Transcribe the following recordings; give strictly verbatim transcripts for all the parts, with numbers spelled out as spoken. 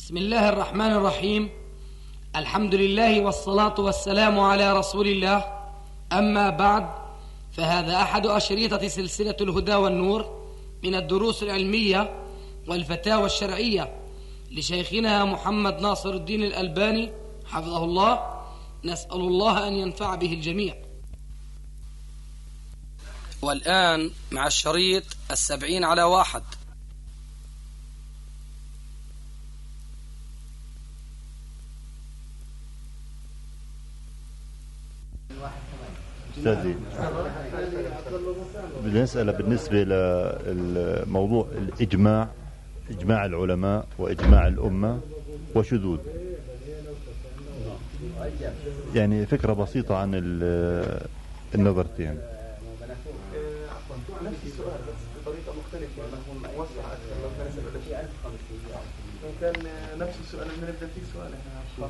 بسم الله الرحمن الرحيم. الحمد لله والصلاة والسلام على رسول الله. أما بعد، فهذا أحد أشريطة سلسلة الهدى والنور من الدروس العلمية والفتاوى الشرعية لشيخنا محمد ناصر الدين الألباني حفظه الله. نسأل الله أن ينفع به الجميع. والآن مع الشريط السبعين على واحد. أستاذي، بدي نسأل بالنسبة للموضوع الإجماع، إجماع العلماء وإجماع الأمة وشذوذ، يعني فكرة بسيطة عن النظرتين. نفس السؤال بس بطريقة مختلفة، موسع أكثر. لو كان سؤال لو كان نفس السؤال اللي نبدأ فيه سؤال احنا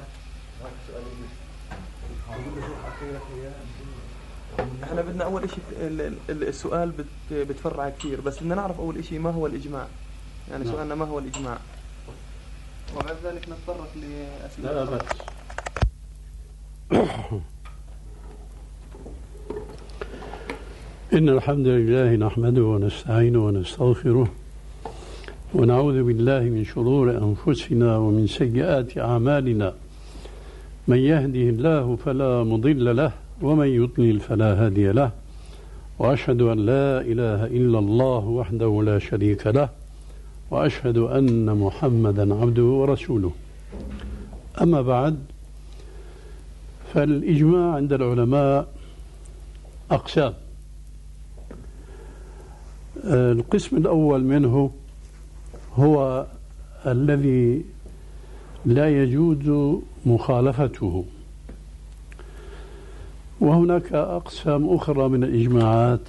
احنا بدنا اول شيء السؤال بتفرع كثير، بس بدنا نعرف اول شيء ما هو الاجماع، يعني سؤالنا ما هو الاجماع، وبعد ذلك نتطرق لاسئله. لا بس إن الحمد لله نحمده ونستعينه ونستغفره ونعوذ بالله من شرور أنفسنا ومن سيئات أعمالنا. من يهده الله فلا مضل له ومن يضلل فلا هادي له، وأشهد أن لا إله إلا الله وحده لا شريك له، وأشهد أن محمدا عبده ورسوله. أما بعد، فالإجماع عند العلماء أقسام. القسم الأول منه هو الذي لا يجوز مخالفته، وهناك أقسام أخرى من الإجماعات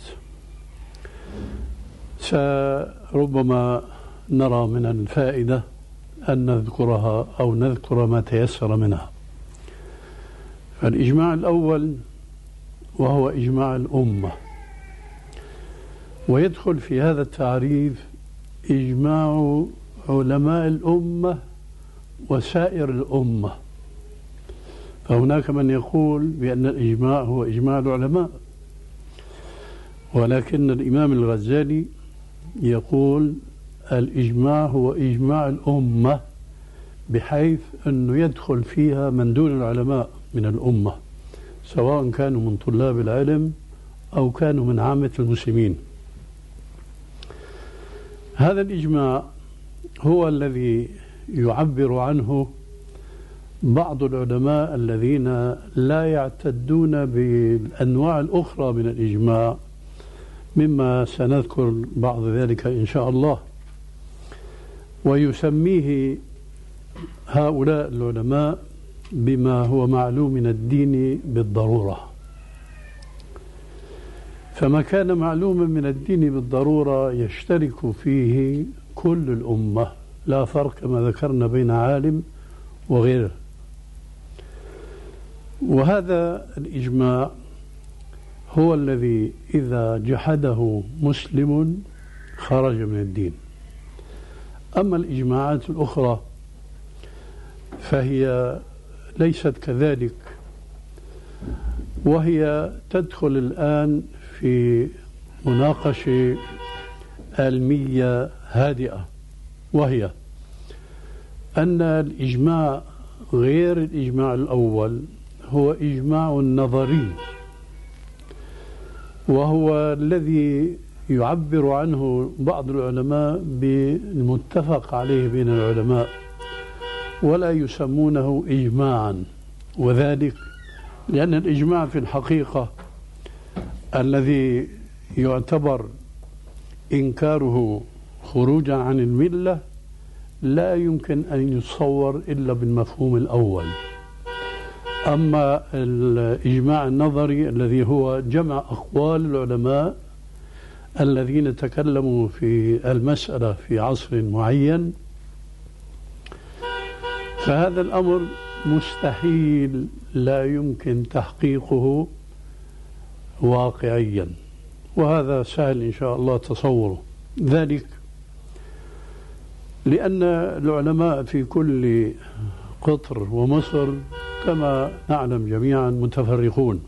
سربما نرى من الفائدة أن نذكرها أو نذكر ما تيسر منها. فالإجماع الأول وهو إجماع الأمة، ويدخل في هذا التعريف إجماع علماء الأمة وسائر الأمة. فهناك من يقول بأن الإجماع هو إجماع العلماء، ولكن الإمام الغزالي يقول الإجماع هو إجماع الأمة، بحيث أنه يدخل فيها من دون العلماء من الأمة، سواء كانوا من طلاب العلم أو كانوا من عامة المسلمين. هذا الإجماع هو الذي يعبر عنه بعض العلماء الذين لا يعتدون بالأنواع الأخرى من الإجماع، مما سنذكر بعض ذلك إن شاء الله. ويسميه هؤلاء العلماء بما هو معلوم من الدين بالضرورة. فما كان معلوما من الدين بالضرورة يشترك فيه كل الأمة، لا فرق كما ذكرنا بين عالم وغيره. وهذا الإجماع هو الذي إذا جحده مسلم خرج من الدين. أما الإجماعات الأخرى فهي ليست كذلك، وهي تدخل الآن في مناقشة علمية هادئة، وهي أن الإجماع غير الإجماع الأول هو إجماع نظري، وهو الذي يعبر عنه بعض العلماء بالمتفق عليه بين العلماء، ولا يسمونه إجماعا. وذلك لأن الإجماع في الحقيقة الذي يعتبر إنكاره خروجا عن الملة لا يمكن أن يتصور إلا بالمفهوم الأول. أما الإجماع النظري الذي هو جمع أقوال العلماء الذين تكلموا في المسألة في عصر معين، فهذا الأمر مستحيل، لا يمكن تحقيقه واقعيا، وهذا سهل إن شاء الله تصوره. ذلك لأن العلماء في كل قطر ومصر كما نعلم جميعا متفرقون،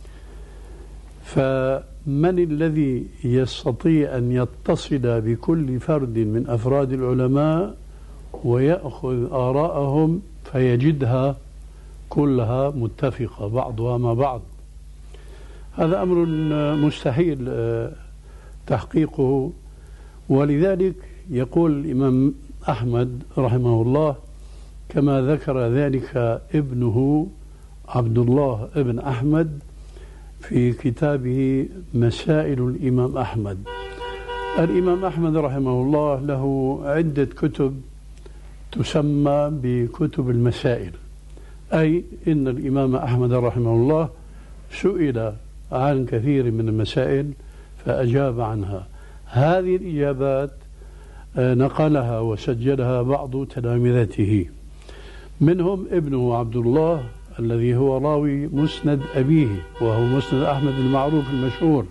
فمن الذي يستطيع أن يتصل بكل فرد من أفراد العلماء ويأخذ آراءهم فيجدها كلها متفقة بعضها مع بعض؟ هذا أمر مستحيل تحقيقه. ولذلك يقول الإمام أحمد رحمه الله كما ذكر ذلك ابنه عبد الله ابن أحمد في كتابه مسائل الإمام أحمد. الإمام أحمد رحمه الله له عدة كتب تسمى بكتب المسائل، أي إن الإمام أحمد رحمه الله سئل عن كثير من المسائل فأجاب عنها. هذه الإجابات نقلها وسجلها بعض تلامذته، منهم ابنه عبد الله الذي هو راوي مسند أبيه وهو مسند أحمد المعروف المشهور،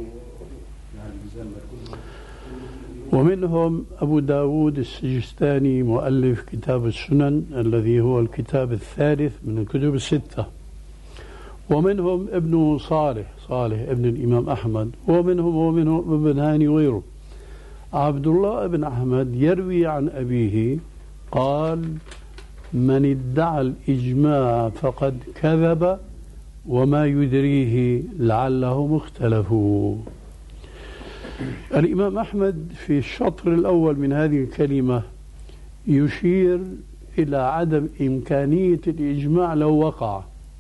ومنهم أبو داود السجستاني مؤلف كتاب السنن الذي هو الكتاب الثالث من الكتب الستة، ومنهم ابن صالح صالح ابن الإمام أحمد، ومنهم ومنهم ابن هاني وغيره. عبد الله بن أحمد يروي عن أبيه قال: من ادعى الإجماع فقد كذب وما يدريه لعله مختلف. الإمام أحمد في الشطر الأول من هذه الكلمة يشير إلى عدم إمكانية الإجماع لو وقع،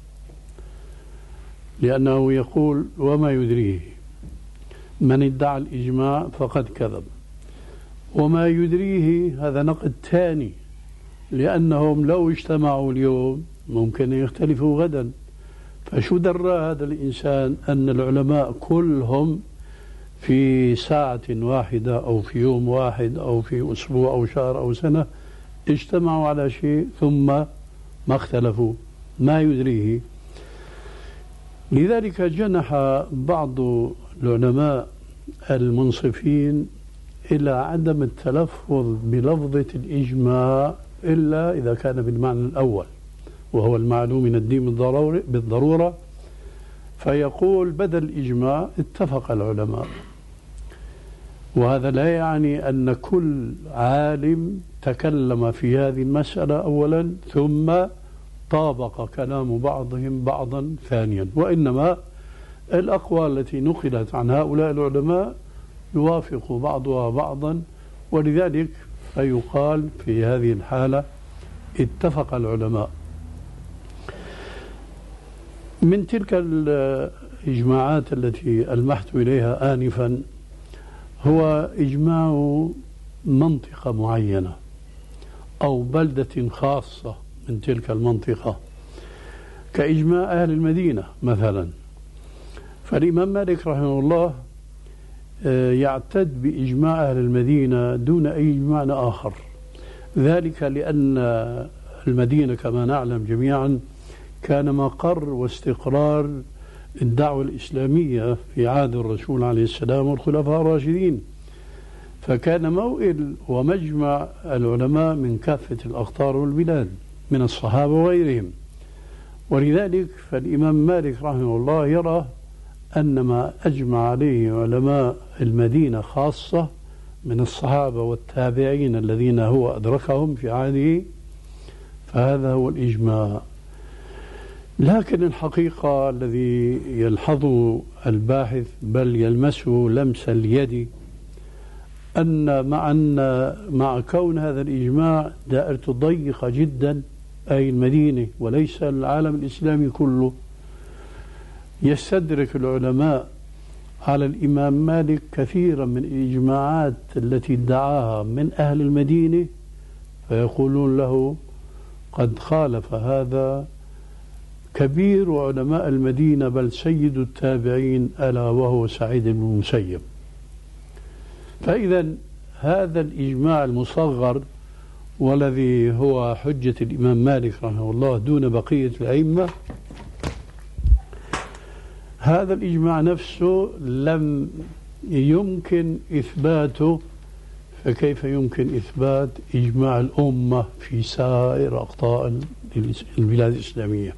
لأنه يقول وما يدريه، من ادعى الإجماع فقد كذب. وما يدريه هذا نقد ثاني، لأنهم لو اجتمعوا اليوم ممكن يختلفوا غدا، فشو درى هذا الإنسان أن العلماء كلهم في ساعة واحدة أو في يوم واحد أو في أسبوع أو شهر أو سنة اجتمعوا على شيء ثم ما اختلفوا؟ ما يدريه. لذلك جنح بعض العلماء المنصفين إلى عدم التلفظ بلفظة الإجماع إلا إذا كان بالمعنى الأول وهو المعلوم من الدين بالضرورة، فيقول بدل الإجماع اتفق العلماء. وهذا لا يعني أن كل عالم تكلم في هذه المسألة أولا ثم طابق كلام بعضهم بعضا ثانيا، وإنما الأقوال التي نقلت عن هؤلاء العلماء يوافق بعضها بعضا، ولذلك فيقال في هذه الحالة اتفق العلماء. من تلك الإجماعات التي ألمحت إليها آنفا هو إجماع منطقة معينة أو بلدة خاصة من تلك المنطقة، كإجماع أهل المدينة مثلا. فالإمام مالك رحمه الله يعتد بإجماع أهل المدينة دون أي إجماع آخر، ذلك لأن المدينة كما نعلم جميعا كان مقر واستقرار الدعوة الإسلامية في عهد الرسول عليه السلام والخلفاء الراشدين، فكان موئل ومجمع العلماء من كافة الأقطار والبلاد من الصحابة وغيرهم. ولذلك فالإمام مالك رحمه الله يرى أن ما أجمع عليه علماء المدينة خاصة من الصحابة والتابعين الذين هو أدركهم في عهده فهذا هو الإجماع. لكن الحقيقة الذي يلحظه الباحث بل يلمسه لمس اليد أن مع, أن مع كون هذا الإجماع دائرته ضيقة جدا، أي المدينة وليس العالم الإسلامي كله، يستدرك العلماء على الإمام مالك كثيرا من الإجماعات التي ادعاها من أهل المدينة، فيقولون له قد خالف هذا كبير علماء المدينة بل سيد التابعين ألا وهو سعيد بن المسيب. فإذا هذا الإجماع المصغر والذي هو حجة الإمام مالك رحمه الله دون بقية الأئمة، هذا الإجماع نفسه لم يمكن إثباته فكيف يمكن إثبات إجماع الأمة في سائر أقطار البلاد الإسلامية؟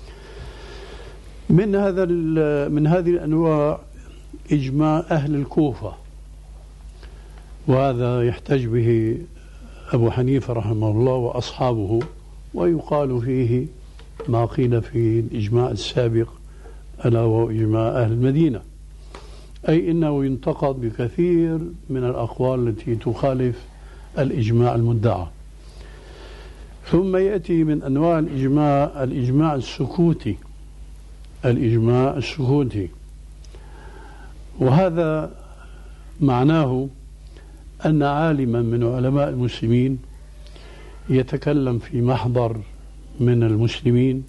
من هذا من هذه الأنواع إجماع أهل الكوفة، وهذا يحتج به أبو حنيفة رحمه الله وأصحابه، ويقال فيه ما قيل في الإجماع السابق ألا وهو إجماع أهل المدينة، أي إنه ينتقد بكثير من الأقوال التي تخالف الإجماع المدعى. ثم يأتي من أنواع الإجماع الإجماع السكوتي الإجماع السكوتي وهذا معناه أن عالما من علماء المسلمين يتكلم في محضر من المسلمين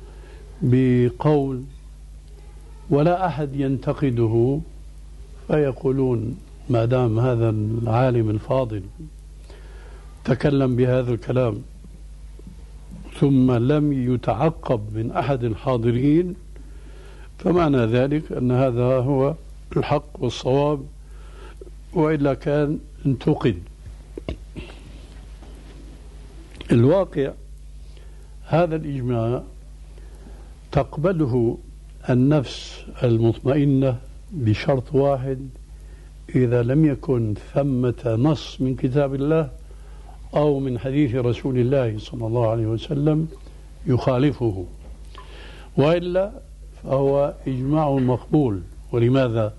بقول ولا أحد ينتقده، فيقولون ما دام هذا العالم الفاضل تكلم بهذا الكلام ثم لم يتعقب من أحد الحاضرين، فمعنى ذلك أن هذا هو الحق والصواب، وإلا كان انتقد. الواقع هذا الإجماع تقبله النفس المطمئنة بشرط واحد: إذا لم يكن ثمة نص من كتاب الله أو من حديث رسول الله صلى الله عليه وسلم يخالفه، وإلا فهو إجماع مقبول. ولماذا؟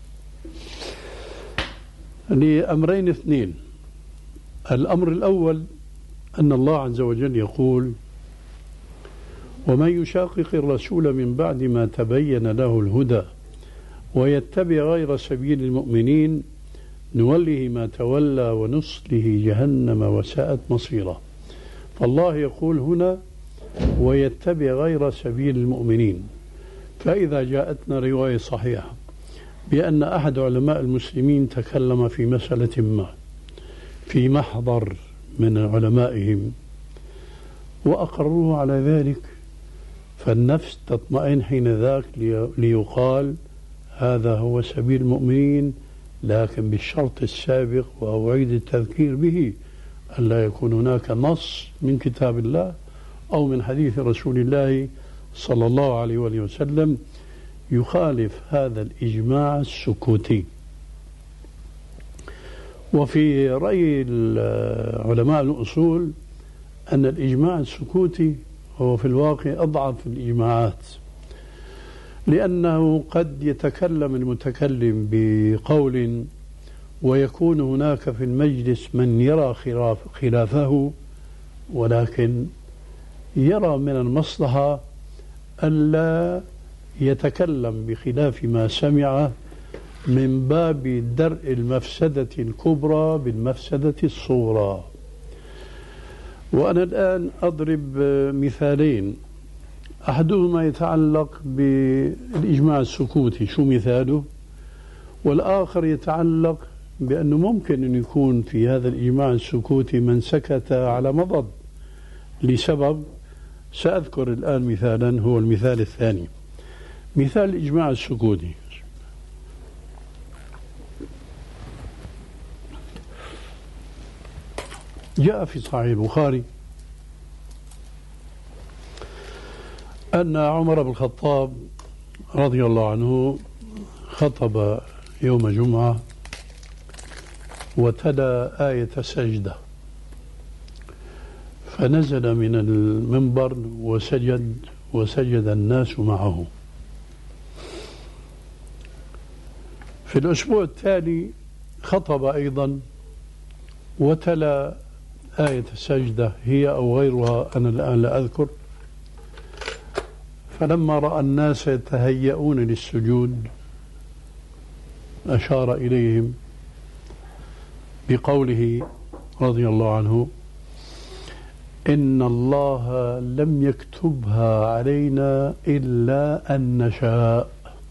لأمرين اثنين. الأمر الأول أن الله عز وجل يقول: ومن يشاقق الرسول من بعد ما تبين له الهدى ويتبع غير سبيل المؤمنين نوله ما تولى ونصله جهنم وساءت مصيرا. فالله يقول هنا: ويتبع غير سبيل المؤمنين. فإذا جاءتنا رواية صحيحة بأن أحد علماء المسلمين تكلم في مسألة ما في محضر من علمائهم وأقروا على ذلك، فالنفس تطمئن حين ذاك ليقال هذا هو سبيل المؤمنين، لكن بالشرط السابق، وأعيد التذكير به: ألا يكون هناك نص من كتاب الله أو من حديث رسول الله صلى الله عليه وآله وسلم يخالف هذا الإجماع السكوتي. وفي رأي علماء الأصول أن الإجماع السكوتي هو في الواقع أضعف الإجماعات، لأنه قد يتكلم المتكلم بقول ويكون هناك في المجلس من يرى خلاف خلافه، ولكن يرى من المصلحة ألا يتكلم بخلاف ما سمع من باب درء المفسدة الكبرى بالمفسدة الصغرى. وأنا الآن أضرب مثالين، أحدهما يتعلق بالإجماع السكوتي، شو مثاله؟ والآخر يتعلق بأنه ممكن أن يكون في هذا الإجماع السكوتي من سكت على مضض لسبب. سأذكر الآن مثالا، هو المثال الثاني، مثال الإجماع السكوتي. جاء في صحيح البخاري أن عمر بن الخطاب رضي الله عنه خطب يوم جمعة وتلا آية سجدة، فنزل من المنبر وسجد وسجد الناس معه. في الأسبوع التالي خطب أيضا وتلا آية السجدة، هي أو غيرها أنا الآن لا أذكر. فلما رأى الناس يتهيئون للسجود أشار إليهم بقوله رضي الله عنه: إن الله لم يكتبها علينا إلا أن نشاء.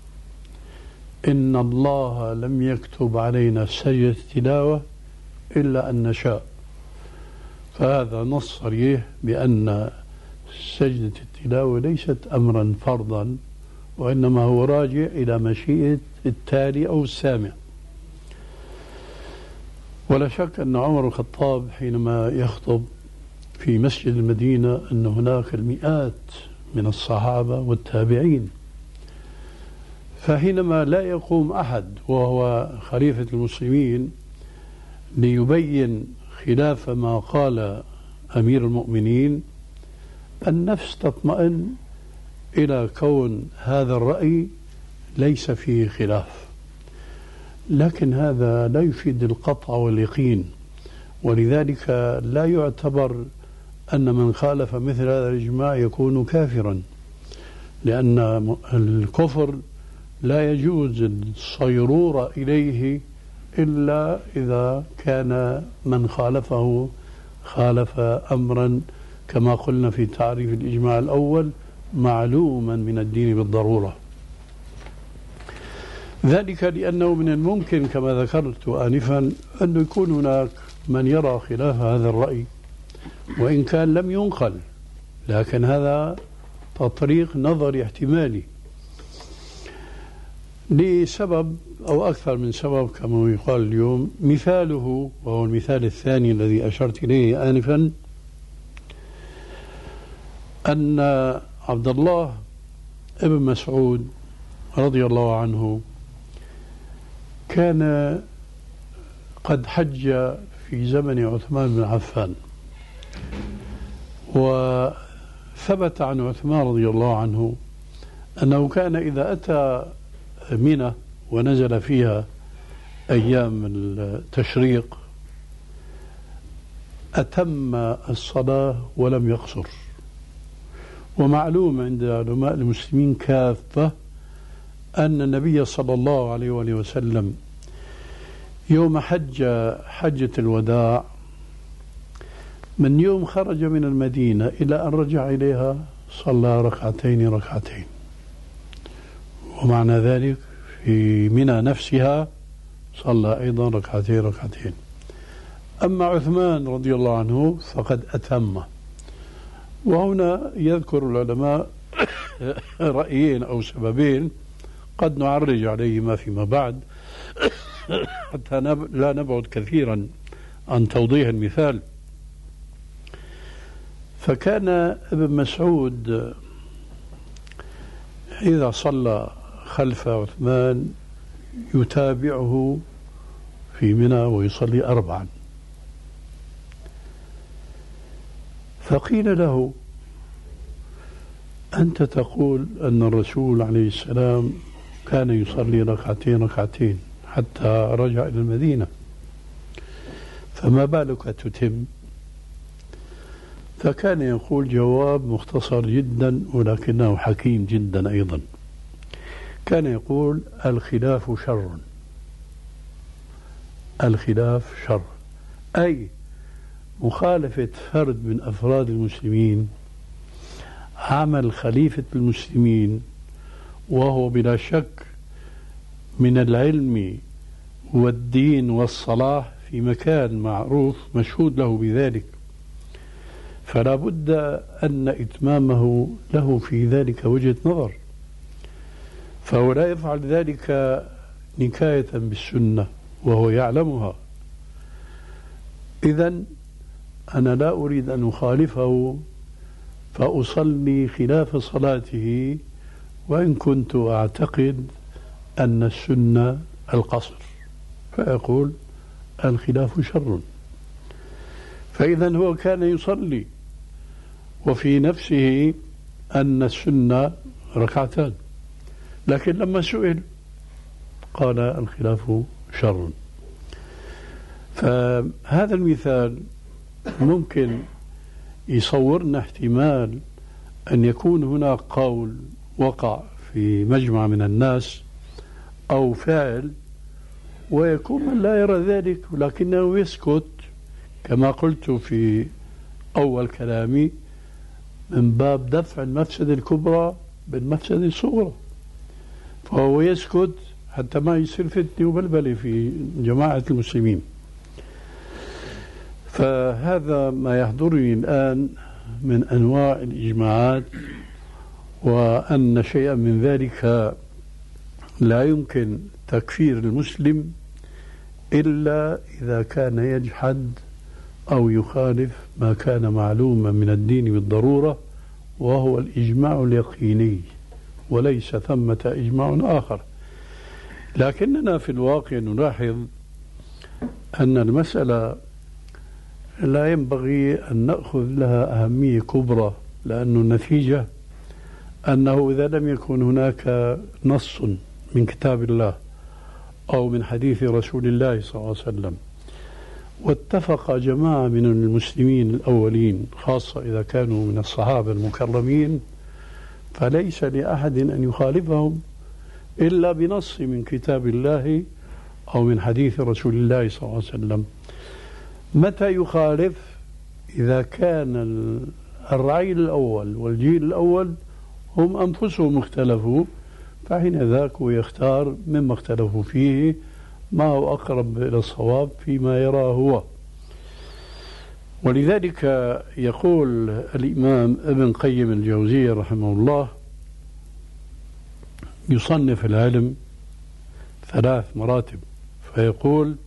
إن الله لم يكتب علينا سجدة التلاوة إلا أن نشاء. فهذا نص صريح بأن سجدة التلاوة ليست أمرا فرضا، وإنما هو راجع إلى مشيئة التالي أو السامع. ولا شك أن عمر الخطاب حينما يخطب في مسجد المدينة أن هناك المئات من الصحابة والتابعين، فحينما لا يقوم أحد وهو خليفة المسلمين ليبين خلاف ما قال أمير المؤمنين، النفس تطمئن إلى كون هذا الرأي ليس فيه خلاف. لكن هذا لا يفيد القطع واليقين، ولذلك لا يعتبر أن من خالف مثل هذا الإجماع يكون كافرا، لأن الكفر لا يجوز الصيرورة إليه إلا إذا كان من خالفه خالف أمرا كما قلنا في تعريف الإجماع الأول معلوما من الدين بالضرورة. ذلك لأنه من الممكن كما ذكرت آنفا أن يكون هناك من يرى خلاف هذا الرأي وإن كان لم ينقل، لكن هذا تطريق نظري احتمالي لسبب أو أكثر من سبب كما يقال اليوم. مثاله وهو المثال الثاني الذي أشرت إليه آنفا، أن عبد الله ابن مسعود رضي الله عنه كان قد حج في زمن عثمان بن عفان، وثبت عن عثمان رضي الله عنه أنه كان إذا أتى منى ونزل فيها أيام التشريق أتم الصلاة ولم يقصر. ومعلوم عند علماء المسلمين كافة أن النبي صلى الله عليه وآله وسلم يوم حج حجة الوداع من يوم خرج من المدينة إلى أن رجع إليها صلى ركعتين ركعتين، ومعنى ذلك في منى نفسها صلى أيضا ركعتين ركعتين. أما عثمان رضي الله عنه فقد أتم. وهنا يذكر العلماء رأيين أو سببين قد نعرج عليهما فيما بعد حتى لا نبعد كثيرا عن توضيح المثال. فكان ابن مسعود إذا صلى خلف عثمان يتابعه في منى ويصلي أربعا، فقيل له أنت تقول أن الرسول عليه السلام كان يصلي ركعتين ركعتين حتى رجع إلى المدينة، فما بالك تتم؟ فكان يقول جواب مختصر جدا ولكنه حكيم جدا أيضا. كان يقول الخلاف شر، الخلاف شر، أي مخالفة فرد من أفراد المسلمين عمل خليفة المسلمين وهو بلا شك من العلم والدين والصلاح في مكان معروف مشهود له بذلك، فلا بد أن إتمامه له في ذلك وجهة نظر، فهو لا يفعل ذلك نكاية بالسنة وهو يعلمها. إذن أنا لا أريد أن أخالفه فأصلي خلاف صلاته وإن كنت أعتقد أن السنة القصر، فأقول الخلاف شر. فإذا هو كان يصلي وفي نفسه أن السنة ركعتان، لكن لما سئل قال الخلاف شر. فهذا المثال ممكن يصورنا احتمال أن يكون هناك قول وقع في مجمع من الناس أو فعل ويكون من لا يرى ذلك ولكنه يسكت، كما قلت في أول كلامي من باب دفع المفسدة الكبرى بالمفسدة الصغرى، فهو يسكت حتى ما يصير فتنة وبلبلة في جماعة المسلمين. فهذا ما يحضرني الآن من أنواع الإجماعات، وأن شيئا من ذلك لا يمكن تكفير المسلم إلا إذا كان يجحد أو يخالف ما كان معلوما من الدين بالضرورة، وهو الإجماع اليقيني، وليس ثمة إجماع آخر. لكننا في الواقع نلاحظ أن المسألة لا ينبغي أن نأخذ لها أهمية كبرى، لأن النتيجة أنه إذا لم يكن هناك نص من كتاب الله أو من حديث رسول الله صلى الله عليه وسلم واتفق جماعة من المسلمين الأولين، خاصة إذا كانوا من الصحابة المكرمين، فليس لأحد أن يخالفهم إلا بنص من كتاب الله أو من حديث رسول الله صلى الله عليه وسلم. متى يخالف؟ إذا كان الرعيل الأول والجيل الأول هم أنفسهم اختلفوا، فحين ذاك يختار مما اختلفوا فيه ما هو أقرب إلى الصواب فيما يراه هو. ولذلك يقول الإمام ابن قيم الجوزية رحمه الله، يصنف العلم ثلاث مراتب، فيقول: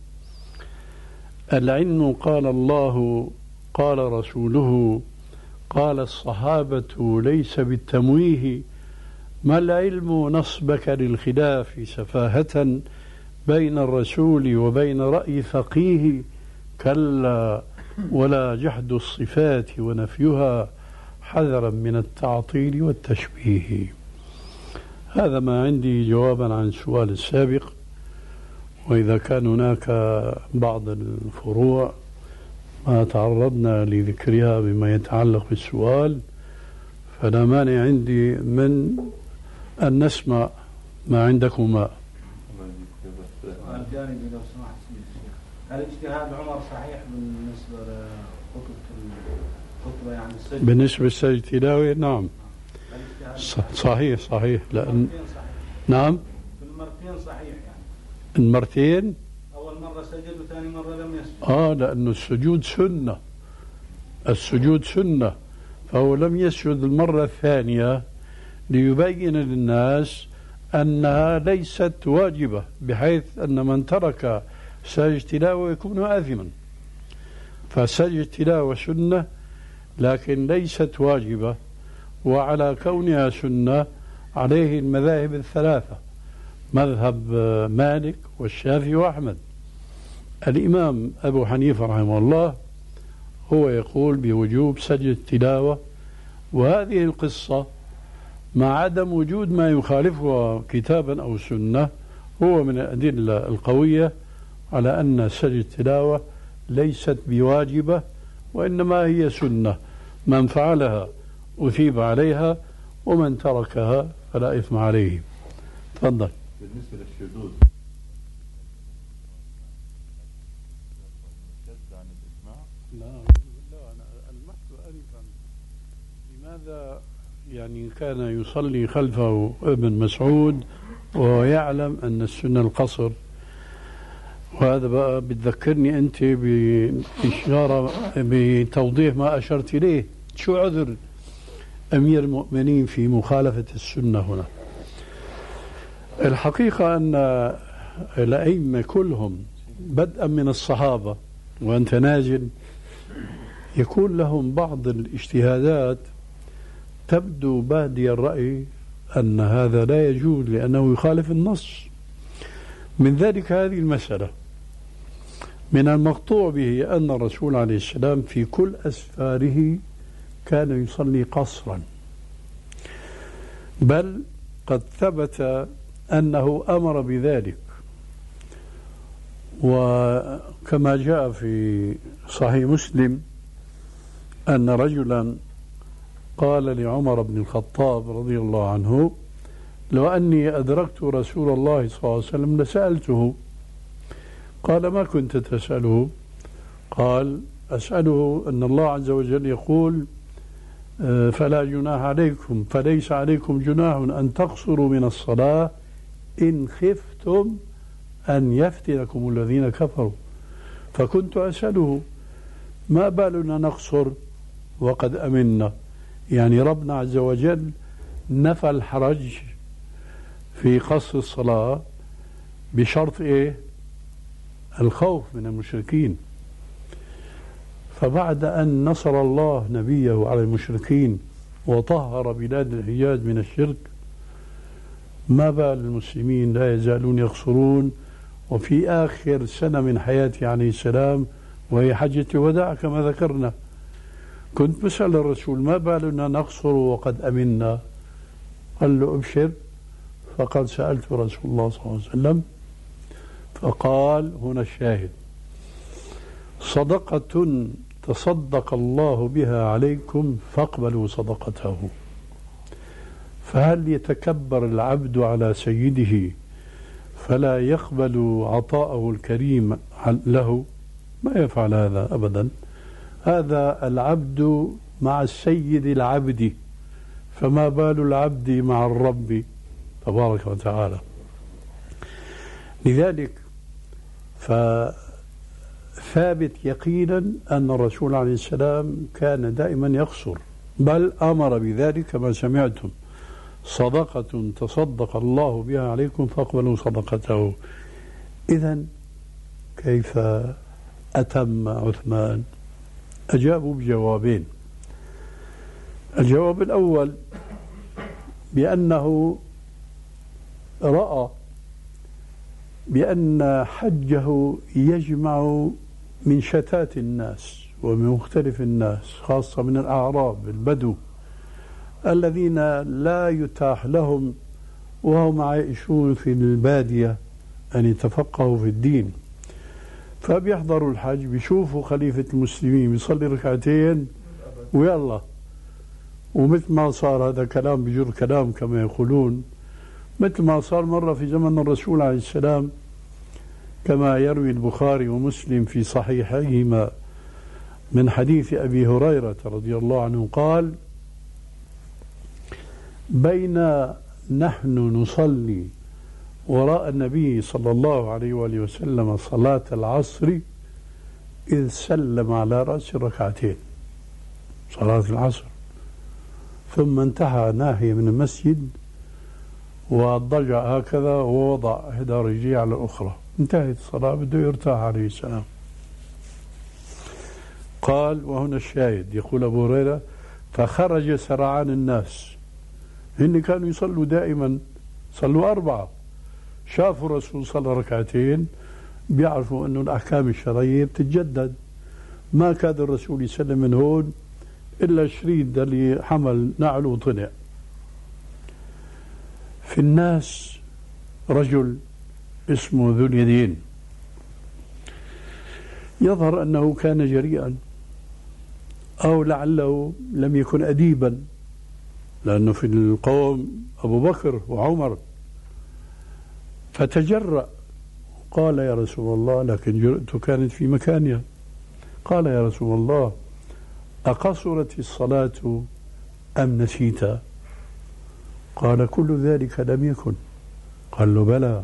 العلم قال الله قال رسوله قال الصحابة ليس بالتمويه، ما العلم نصبك للخلاف سفاهة بين الرسول وبين رأي فقيه، كلا ولا جحد الصفات ونفيها حذرا من التعطيل والتشبيه. هذا ما عندي جوابا عن السؤال السابق، وإذا كان هناك بعض الفروع ما تعرضنا لذكرها بما يتعلق بالسؤال فلا مانع عندي من أن نسمع ما عندكما. سؤال جانبي لو سمحت الشيخ، هل اجتهاد عمر صحيح بالنسبة لخطبة الخطبة يعني السجد؟ بالنسبة للسجد التلاوي نعم صحيح صحيح لأن نعم في المرتين صحيح، يعني المرتين أول مرة سجد وثاني مرة لم يسجد. آه لأن السجود سنة، السجود سنة، فهو لم يسجد المرة الثانية ليبين للناس أنها ليست واجبة، بحيث أن من ترك سجد تلاوة يكون آثما. فسجد تلاوة سنة لكن ليست واجبة، وعلى كونها سنة عليه المذاهب الثلاثة، مذهب مالك والشافعي وأحمد. الإمام أبو حنيفة رحمه الله هو يقول بوجوب سجد التلاوة، وهذه القصة مع عدم وجود ما يخالفها كتابا أو سنة هو من الأدلة القوية على أن سجد التلاوة ليست بواجبة، وإنما هي سنة، من فعلها أثيب عليها ومن تركها فلا إثم عليه. تفضل. بالنسبة للشذوذ لا أنا ألمحت أنفا لماذا يعني كان يصلي خلفه ابن مسعود ويعلم أن السنة القصر، وهذا بقى بتذكرني أنت بإشارة بتوضيح ما أشرت إليه. شو عذر أمير المؤمنين في مخالفة السنة هنا؟ الحقيقة أن الأئمة كلهم بدءا من الصحابة وأنت نازل يكون لهم بعض الاجتهادات تبدو بادي الرأي أن هذا لا يجوز لأنه يخالف النص. من ذلك هذه المسألة، من المقطوع به أن الرسول عليه السلام في كل أسفاره كان يصلي قصرا، بل قد ثبت أنه أمر بذلك، وكما جاء في صحيح مسلم أن رجلا قال لعمر بن الخطاب رضي الله عنه: لو أني أدركت رسول الله صلى الله عليه وسلم لسألته. قال: ما كنت تسأله؟ قال: أسأله أن الله عز وجل يقول: فلا جناح عليكم فليس عليكم جناح أن تقصروا من الصلاة إن خفتم أن يفتنكم الذين كفروا. فكنت أسأله ما بالنا نقصر وقد أمنا؟ يعني ربنا عز وجل نفى الحرج في قصر الصلاة بشرط إيه؟ الخوف من المشركين. فبعد أن نصر الله نبيه على المشركين وطهر بلاد الحجاز من الشرك، ما بال المسلمين لا يزالون يخسرون. وفي آخر سنة من حياته عليه السلام وهي حجة الوداع كما ذكرنا، كنت بسأل الرسول ما بالنا نخسر وقد أمنا؟ قال له أبشر. فقال سألت رسول الله صلى الله عليه وسلم فقال هنا الشاهد: صدقة تصدق الله بها عليكم فاقبلوا صدقته. فهل يتكبر العبد على سيده فلا يقبل عطاءه الكريم له؟ ما يفعل هذا أبدا. هذا العبد مع السيد العبد، فما بال العبد مع الرب تبارك وتعالى. لذلك فثابت يقينا أن الرسول عليه السلام كان دائما يقصر، بل أمر بذلك كما سمعتم: صدقة تصدق الله بها عليكم فاقبلوا صدقته. إذن كيف أتم عثمان؟ أجابوا بجوابين. الجواب الأول بأنه رأى بأن حجه يجمع من شتات الناس ومن مختلف الناس، خاصة من الأعراب البدو الذين لا يتاح لهم وهم عائشون في البادية أن يتفقهوا في الدين، فبيحضروا الحج بيشوفوا خليفة المسلمين بيصلي ركعتين ويلا. ومثل ما صار هذا كلام بجر كلام كما يقولون، مثل ما صار مرة في زمن الرسول عليه السلام كما يروي البخاري ومسلم في صحيحيهما من حديث أبي هريرة رضي الله عنه قال: بين نحن نصلي وراء النبي صلى الله عليه وآله وسلم صلاة العصر إذ سلم على رأس ركعتين صلاة العصر، ثم انتهى ناحية من المسجد وضجع هكذا ووضع إحدى رجليه على الأخرى، انتهت الصلاة، بده يرتاح عليه السلام. قال وهنا الشاهد، يقول أبو هريرة: فخرج سرعان الناس، هن كانوا يصلوا دائما، صلوا أربعة، شافوا الرسول صلى ركعتين، بيعرفوا أنه الأحكام الشرعية بتتجدد. ما كاد الرسول يسلم من هون إلا شريد اللي حمل نعل وطلع. في الناس رجل اسمه ذو اليدين، يظهر أنه كان جريئا أو لعله لم يكن أديبا، لأنه في القوم أبو بكر وعمر، فتجرأ قال: يا رسول الله، لكن جرأته كانت في مكانها. قال: يا رسول الله، أقصرت الصلاة أم نسيت؟ قال: كل ذلك لم يكن. قال له: بلى.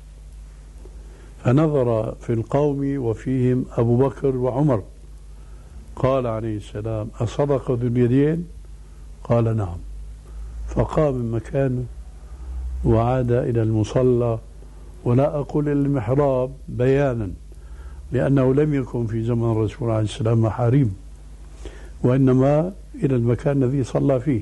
فنظر في القوم وفيهم أبو بكر وعمر، قال عليه السلام: أصدق ذو اليدين؟ قال: نعم. فقام من مكانه وعاد إلى المصلى، ولا أقول إلى المحراب بيانا، لأنه لم يكن في زمن الرسول عليه السلام محاريم، وإنما إلى المكان الذي صلى فيه،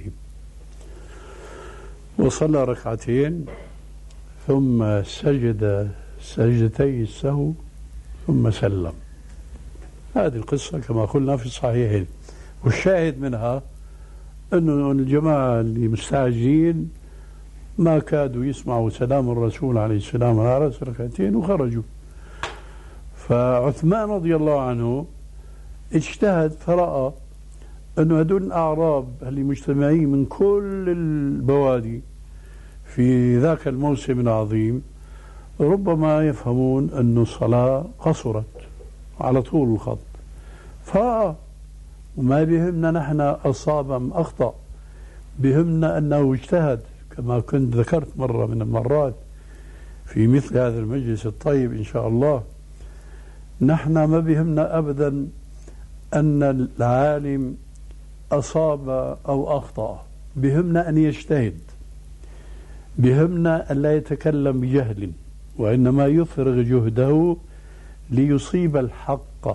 وصلى ركعتين ثم سجد سجدتي السهو ثم سلم. هذه القصة كما قلنا في الصحيحين، والشاهد منها أنه الجماعة اللي مستعجلين ما كادوا يسمعوا سلام الرسول عليه السلام على رأس ركعتين وخرجوا. فعثمان رضي الله عنه اجتهد فرأى أنه هدول الأعراب اللي مجتمعين من كل البوادي في ذاك الموسم العظيم ربما يفهمون أن الصلاة قصرت على طول الخط، فرأى وما بهمنا نحن أصاب أم أخطأ، بهمنا أنه اجتهد، كما كنت ذكرت مرة من المرات في مثل هذا المجلس الطيب إن شاء الله. نحن ما بهمنا أبدا أن العالم أصاب أو أخطأ، بهمنا أن يجتهد، بهمنا أن لا يتكلم بجهل، وإنما يفرغ جهده ليصيب الحق،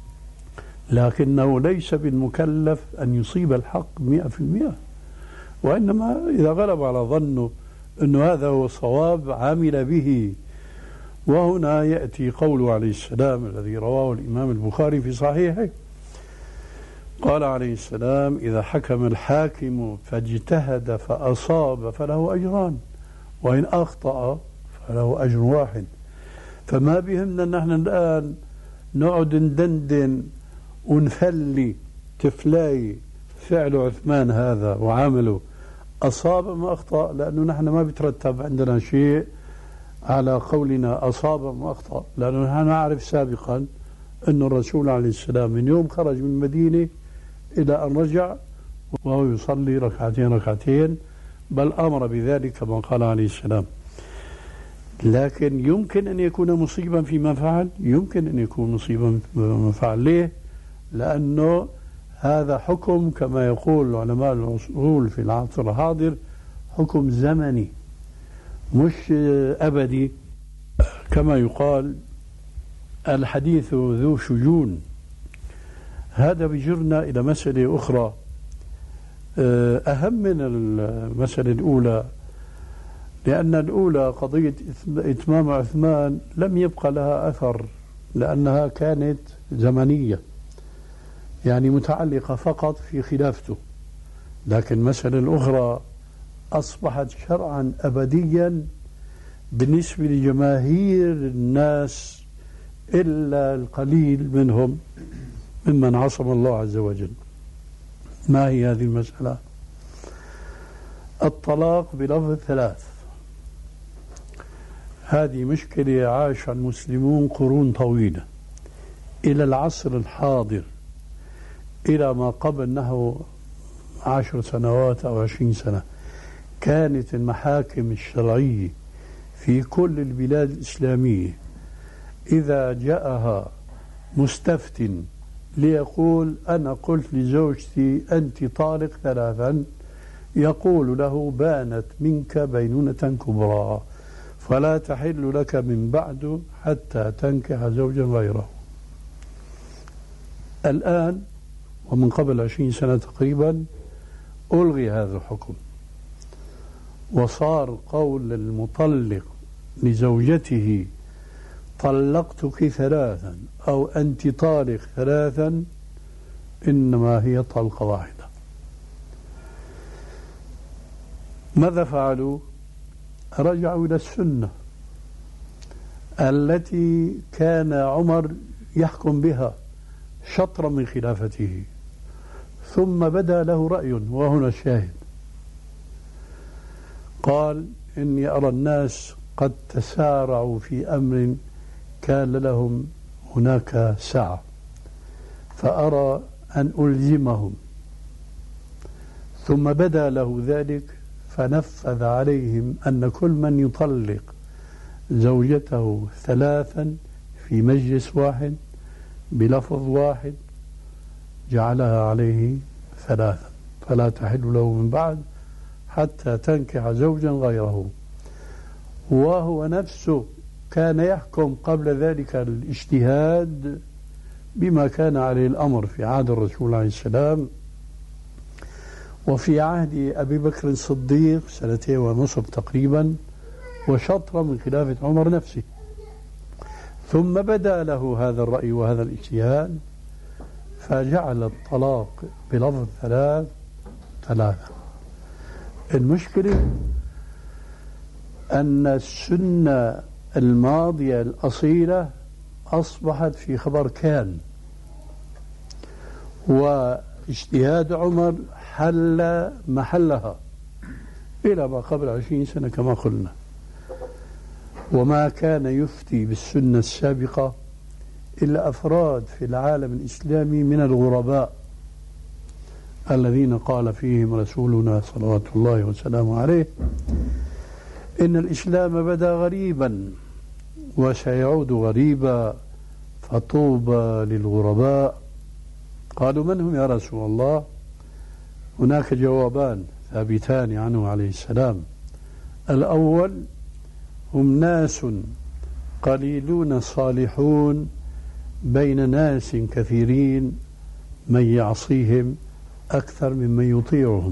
لكنه ليس بالمكلف أن يصيب الحق مئة في المئة، وإنما إذا غلب على ظنه أن هذا هو الصواب عمل به. وهنا يأتي قوله عليه السلام الذي رواه الإمام البخاري في صحيحه، قال عليه السلام: إذا حكم الحاكم فاجتهد فأصاب فله أجران، وإن أخطأ فله أجر واحد. فما بهمنا نحن الآن نقعد ندندن ونفلي تفلاي فعل عثمان هذا وعمله أصاب ما أخطأ، لأنه نحن ما بيترتب عندنا شيء على قولنا أصاب ما أخطأ، لأنه نحن نعرف سابقا أن الرسول عليه السلام من يوم خرج من المدينة إلى أن رجع وهو يصلي ركعتين ركعتين، بل أمر بذلك كما قال عليه السلام. لكن يمكن أن يكون مصيبا فيما فعل، يمكن أن يكون مصيبا فيما فعل. ليه؟ لأنه هذا حكم كما يقول علماء الأصول في العصر الحاضر حكم زمني مش أبدي، كما يقال الحديث ذو شجون. هذا بيجرنا إلى مسألة أخرى أهم من المسألة الأولى، لأن الأولى قضية إتمام عثمان لم يبقى لها أثر لأنها كانت زمنية، يعني متعلقة فقط في خلافته. لكن المسألة الأخرى أصبحت شرعا أبديا بالنسبة لجماهير الناس إلا القليل منهم ممن عصم الله عز وجل. ما هي هذه المسألة؟ الطلاق بلفظ ثلاث. هذه مشكلة عاشها المسلمون قرون طويلة إلى العصر الحاضر، إلى ما قبل نحو عشر سنوات أو عشرين سنة كانت المحاكم الشرعية في كل البلاد الإسلامية إذا جاءها مستفت ليقول أنا قلت لزوجتي أنت طالق ثلاثا، يقول له بانت منك بينونة كبرى فلا تحل لك من بعد حتى تنكح زوجا غيره. الآن ومن قبل عشرين سنة تقريبا ألغي هذا الحكم، وصار قول المطلق لزوجته طلقتك ثلاثا أو أنت طالق ثلاثا إنما هي طلقة واحدة. ماذا فعلوا؟ رجعوا إلى السنة التي كان عمر يحكم بها شطرا من خلافته، ثم بدا له رأي، وهنا الشاهد. قال إني أرى الناس قد تسارعوا في أمر كان لهم هناك سعة، فأرى أن ألزمهم. ثم بدا له ذلك فنفذ عليهم أن كل من يطلق زوجته ثلاثا في مجلس واحد بلفظ واحد جعلها عليه ثلاثا فلا تحل له من بعد حتى تنكح زوجا غيره. وهو نفسه كان يحكم قبل ذلك الاجتهاد بما كان عليه الأمر في عهد الرسول عليه السلام، وفي عهد أبي بكر الصديق سنتين ونصف تقريبا، وشطرة من خلافة عمر نفسه. ثم بدا له هذا الرأي وهذا الاجتهاد فجعل الطلاق بلفظ ثلاث ثلاثة. المشكلة أن السنة الماضية الأصيلة أصبحت في خبر كان، واجتهاد عمر حل محلها إلى ما قبل عشرين سنة كما قلنا. وما كان يفتي بالسنة السابقة إلا أفراد في العالم الإسلامي من الغرباء الذين قال فيهم رسولنا صلوات الله وسلامه عليه إن الإسلام بدأ غريبا وسيعود غريبا فطوبى للغرباء. قالوا من هم يا رسول الله؟ هناك جوابان ثابتان عنه عليه السلام. الأول هم ناس قليلون صالحون بين ناس كثيرين من يعصيهم أكثر ممن يطيعهم.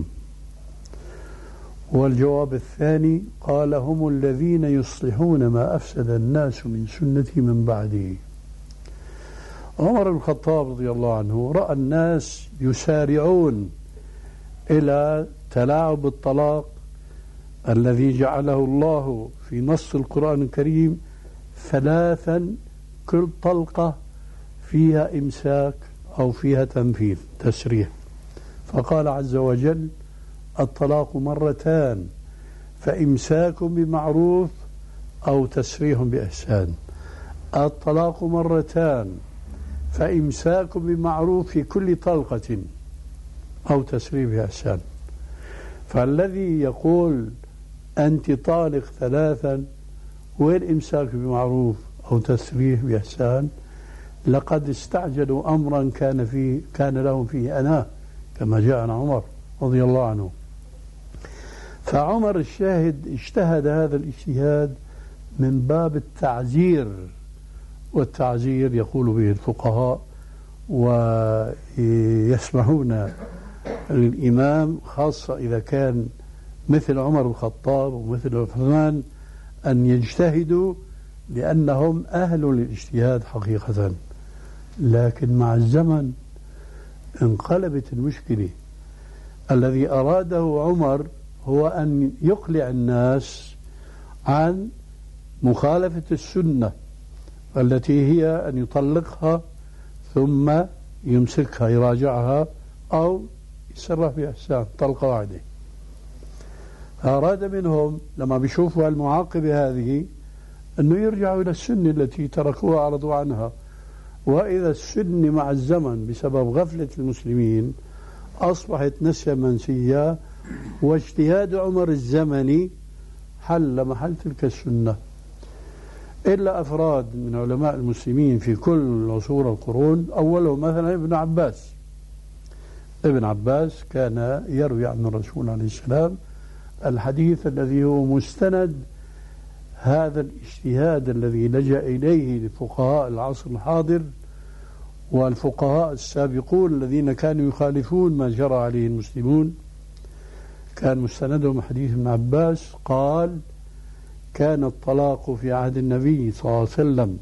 والجواب الثاني قال هم الذين يصلحون ما أفسد الناس من سنتي من بعدي. عمر بن الخطاب رضي الله عنه رأى الناس يسارعون إلى تلاعب الطلاق الذي جعله الله في نص القرآن الكريم ثلاثا، كل طلقة فيها إمساك أو فيها تنفيذ تسريح. فقال عز وجل الطلاق مرتان فإمساك بمعروف أو تسريح بإحسان. الطلاق مرتان فإمساك بمعروف في كل طلقة أو تسريح بإحسان. فالذي يقول أنت طالق ثلاثا والإمساك بمعروف أو تسريح بإحسان لقد استعجلوا أمرا كان فيه كان لهم فيه أناه، كما جاء عن عمر رضي الله عنه. فعمر الشاهد اجتهد هذا الاجتهاد من باب التعزير، والتعزير يقول به الفقهاء ويسمحون للإمام خاصة إذا كان مثل عمر بن الخطاب ومثل عثمان أن يجتهدوا لأنهم أهل للاجتهاد حقيقة. لكن مع الزمن انقلبت المشكلة. الذي أراده عمر هو أن يقلع الناس عن مخالفة السنة التي هي أن يطلقها ثم يمسكها يراجعها أو يسرح بإحسان طلقة واحدة. أراد منهم لما بيشوفوا المعاقبة هذه أنه يرجعوا إلى السنة التي تركوها أعرضوا عنها. وإذا السنة مع الزمن بسبب غفلة المسلمين أصبحت نسيا منسية، واجتهاد عمر الزمني حل محل تلك السنة. إلا أفراد من علماء المسلمين في كل العصور القرون، أولهم مثلا ابن عباس. ابن عباس كان يروي عن الرسول عليه السلام الحديث الذي هو مستند هذا الاجتهاد الذي لجأ إليه لفقهاء العصر الحاضر والفقهاء السابقون الذين كانوا يخالفون ما جرى عليه المسلمون. كان مستندهم حديث ابن عباس قال كان الطلاق في عهد النبي صلى الله عليه وسلم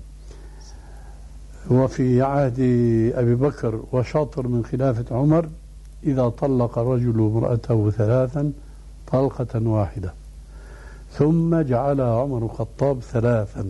وفي عهد أبي بكر وشطر من خلافة عمر إذا طلق الرجل امرأته ثلاثا طلقة واحدة، ثم جعلها عمر الخطاب ثلاثا.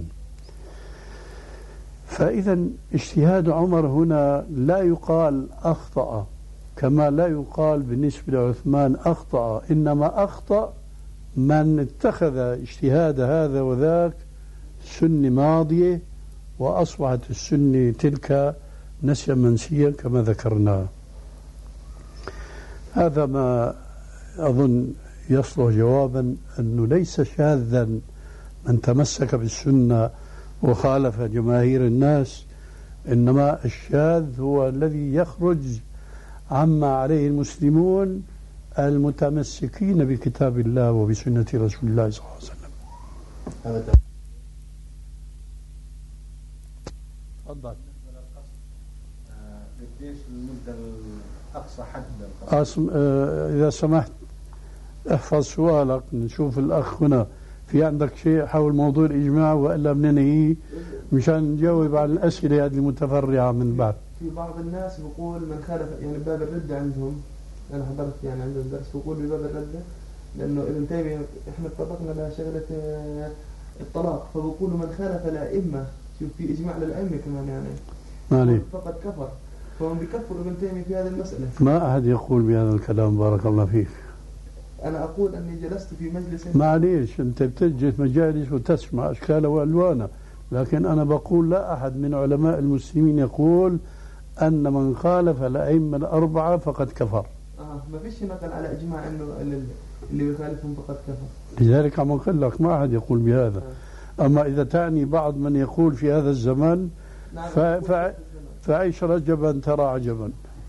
فإذا اجتهاد عمر هنا لا يقال أخطأ كما لا يقال بالنسبة لعثمان أخطأ، إنما أخطأ من اتخذ اجتهاد هذا وذاك سنة ماضية وأصبحت السنة تلك نسيا منسيا كما ذكرنا. هذا ما أظن يصلح جوابا أنه ليس شاذا من تمسك بالسنة وخالف جماهير الناس، إنما الشاذ هو الذي يخرج عما عليه المسلمون المتمسكين بكتاب الله وبسنة رسول الله صلى الله عليه وسلم. تفضل. قديش المدة الأقصى حد القصر؟ إذا سمحت احفظ سؤالك نشوف الأخ هنا في عندك شيء حول موضوع الإجماع وإلا بننهي مشان نجاوب على الأسئلة هذه المتفرعة من بعد. في بعض الناس بيقول من خالف يعني باب الردة عندهم، أنا حضرت يعني عندهم درس بيقول بباب الردة لأنه ابن تيمية إحنا اتطرقنا لها شغلة الطلاق، فبيقولوا من خالف الأئمة، شوف في إجماع للأئمة كمان يعني مالي فقد كفر، فهم بيكفروا ابن تيمية في هذه المسألة. ما أحد يقول بهذا الكلام بارك الله فيك. أنا أقول أني جلست في مجلس. معليش أنت بتجلس مجالس وتسمع أشكال وألوان، لكن أنا بقول لا أحد من علماء المسلمين يقول أن من خالف الأئمة الأربعة فقد كفر. آه ما فيش نقل على إجماع أنه اللي يخالفهم فقد كفر. لذلك عم أقول لك ما أحد يقول بهذا. آه. أما إذا تعني بعض من يقول في هذا الزمان نعم ف... ف... فعيش رجبا ترى عجبا.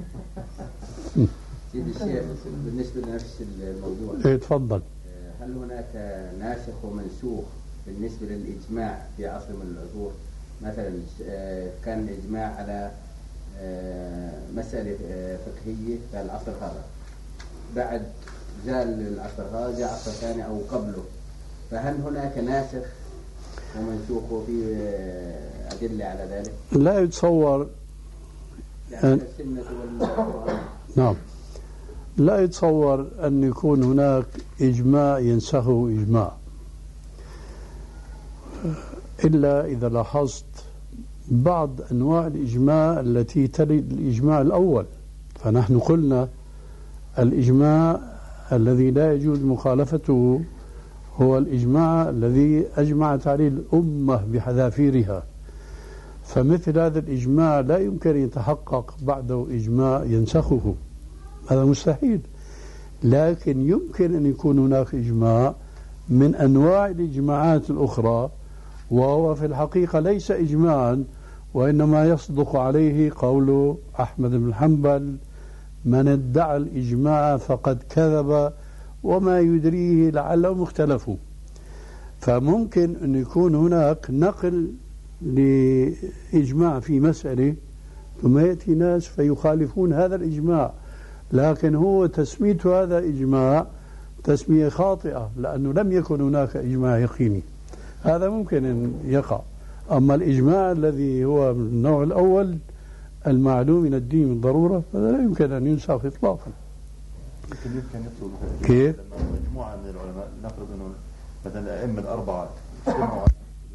سيدي الشيخ بالنسبة لنفس الموضوع ايه تفضل. هل هناك ناسخ ومنسوخ بالنسبة للإجماع في عصر من العصور؟ مثلا كان إجماع على مسألة فقهية في العصر هذا، بعد زال العصر هذا جاء عصر ثاني أو قبله، فهل هناك ناسخ ومنسوخ وفي أدلة على ذلك؟ لا يتصور يعني السنة والقرآن. نعم، لا يتصور أن يكون هناك إجماع ينسخه إجماع، إلا إذا لاحظت بعض أنواع الإجماع التي تلي الإجماع الأول. فنحن قلنا الإجماع الذي لا يجوز مخالفته هو الإجماع الذي أجمعت عليه الأمة بحذافيرها، فمثل هذا الإجماع لا يمكن أن يتحقق بعده إجماع ينسخه، هذا مستحيل. لكن يمكن أن يكون هناك إجماع من أنواع الإجماعات الأخرى، وهو في الحقيقة ليس إجماعا، وإنما يصدق عليه قول أحمد بن حنبل: من ادعى الإجماع فقد كذب وما يدريه لعلهم اختلفوا. فممكن أن يكون هناك نقل لإجماع في مسألة ثم يأتي ناس فيخالفون هذا الإجماع، لكن هو تسمية هذا إجماع تسمية خاطئة، لأنه لم يكن هناك إجماع يقيني. هذا ممكن أن يقع. أما الإجماع الذي هو من النوع الأول المعلوم من الدين بالضرورة فهذا لا يمكن أن ينسخ إطلاقا. يمكن يحصل كيف؟ مجموعة من العلماء نفرض أنه مثلا الأئمة الأربعة اجتمعوا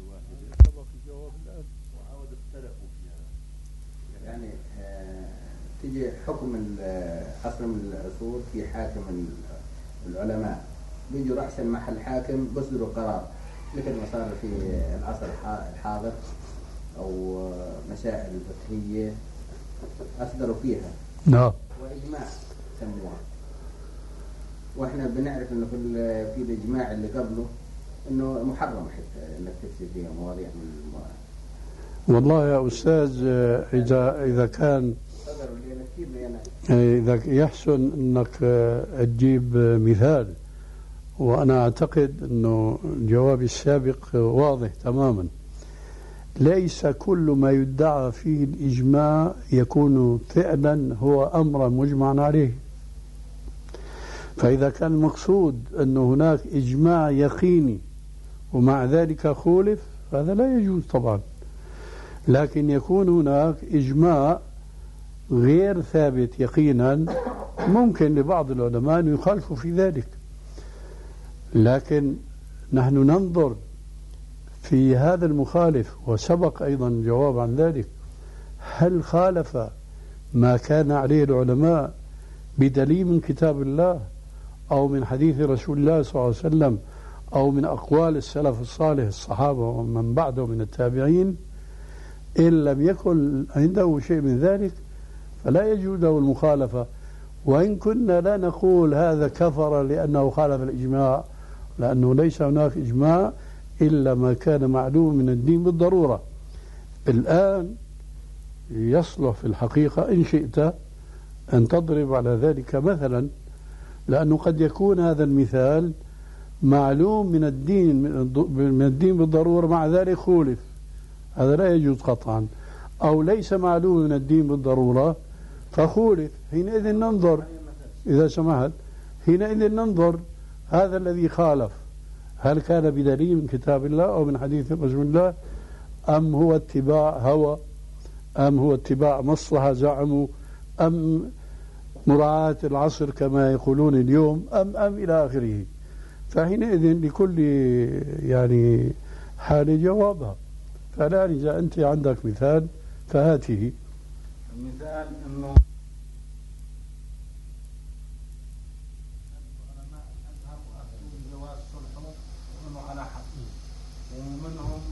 وعاودوا اختلفوا فيها، يعني آه تجي حكم عصر من العصور في حاكم العلماء، بيجوا رأسا محل حاكم بصدروا قرار مثل ما صار في العصر الحاضر أو مسائل فقهية أصدروا فيها نعم وإجماع سموها، وإحنا بنعرف إنه في في الإجماع اللي قبله إنه محرم حتى إنك تفسد فيها مواضيع من المواضيع. والله يا أستاذ، إذا إذا كان إذا يحسن أنك تجيب مثال، وأنا أعتقد أنه جوابي السابق واضح تماما. ليس كل ما يدعى فيه الإجماع يكون فعلا هو أمرا مجمعا عليه. فإذا كان المقصود أن هناك إجماع يقيني ومع ذلك خولف فهذا لا يجوز طبعا. لكن يكون هناك إجماع غير ثابت يقينا، ممكن لبعض العلماء أن يخالفوا في ذلك، لكن نحن ننظر في هذا المخالف، وسبق أيضا الجواب عن ذلك، هل خالف ما كان عليه العلماء بدليل من كتاب الله أو من حديث رسول الله صلى الله عليه وسلم أو من أقوال السلف الصالح الصحابة ومن بعده من التابعين؟ إن لم يكن عنده شيء من ذلك فلا يجوز له المخالفة. وإن كنا لا نقول هذا كفر لأنه خالف الإجماع، لأنه ليس هناك إجماع إلا ما كان معلوم من الدين بالضرورة. الآن يصلح في الحقيقة إن شئت أن تضرب على ذلك مثلا، لأنه قد يكون هذا المثال معلوم من الدين من الدين بالضرورة مع ذلك خولف، هذا لا يجوز قطعا. أو ليس معلوم من الدين بالضرورة فخولف، حينئذ ننظر إذا سمحت حينئذ ننظر هذا الذي خالف هل كان بدليل من كتاب الله أو من حديث رسول الله، أم هو اتباع هوى، أم هو اتباع مصلحة زعموا، أم مراعاة العصر كما يقولون اليوم، أم أم إلى آخره. فحينئذ لكل يعني حال جوابها. فالآن إذا أنت عندك مثال فهاته. المثال أنه ومنهم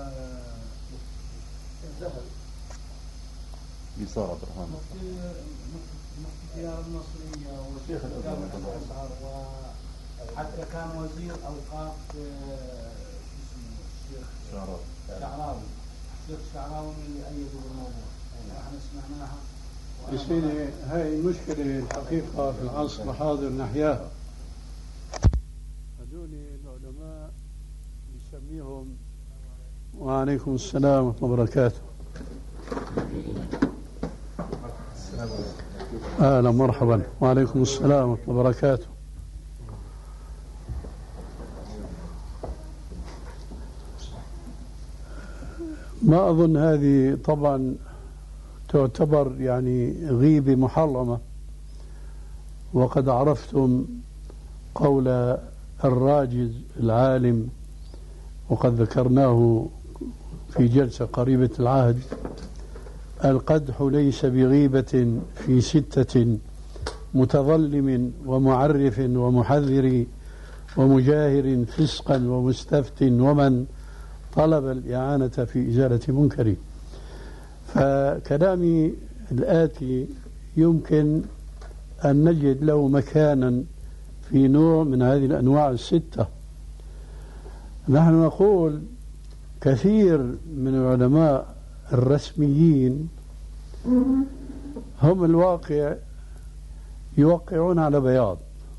الذهب يسار عبد الرحمن مفتي الديار المصرية والشيخ الأزهر، وحتى كان وزير أوقاف الشيخ شعراوي الشيخ شعراوي اللي أيدوا الموضوع، احنا سمعناها. يا هاي المشكلة الحقيقة في العصر الحاضر نحياها. هذول العلماء نسميهم وعليكم السلام ورحمة الله وبركاته. أهلا مرحبا. وعليكم السلام ورحمة الله وبركاته. ما أظن هذه طبعا تعتبر يعني غيبة محرمة، وقد عرفتم قول الراجز العالم وقد ذكرناه في جلسة قريبة العهد: القدح ليس بغيبة في ستة متظلم ومعرف ومحذر ومجاهر فسقا ومستفت ومن طلب الإعانة في إزالة منكر. فكلامي الآتي يمكن أن نجد له مكانا في نوع من هذه الأنواع الستة. نحن نقول كثير من العلماء الرسميين هم الواقع يوقعون على بياض